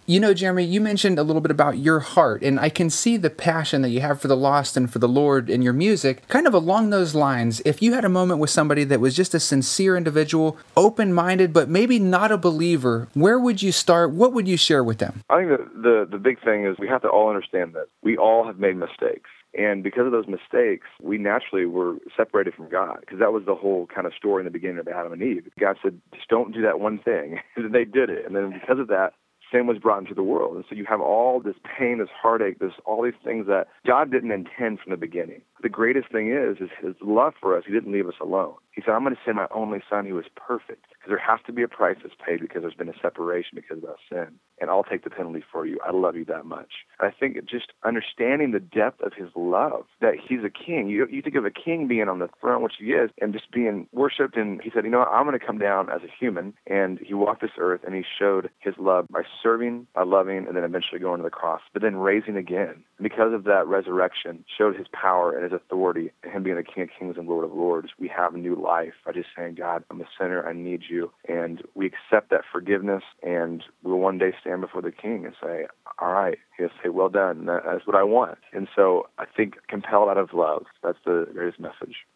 You know, Jeremy, you mentioned a little bit about your heart, and I can see the passion that you have for the lost and for the Lord in your music. Kind of along those lines, if you had a moment with somebody that was just a sincere individual, open-minded, but maybe not a believer, where would you start? What would you share with them? I think that the big thing is we have to all understand that we all have made mistakes. And because of those mistakes, we naturally were separated from God, because that was the whole kind of story in the beginning of Adam and Eve. God said, just don't do that one thing. And they did it. And then because of that, sin was brought into the world. And so you have all this pain, this heartache, all these things that God didn't intend from the beginning. The greatest thing is his love for us. He didn't leave us alone. He said, I'm going to send my only son who is perfect, because there has to be a price that's paid because there's been a separation because of our sin. And I'll take the penalty for you. I love you that much. And I think just understanding the depth of his love, that he's a king. You think of a king being on the throne, which he is, and just being worshipped. And he said, you know what, I'm going to come down as a human. And he walked this earth and he showed his love by serving, by loving, and then eventually going to the cross, but then raising again. And because of that resurrection, showed his power and his authority, and him being the King of Kings and Lord of Lords. We have a new life by just saying, God, I'm a sinner, I need you. And we accept that forgiveness, and we'll one day stand before the King and say, all right. He'll say, well done. That's what I want. And so I think compelled out of love, that's the greatest message.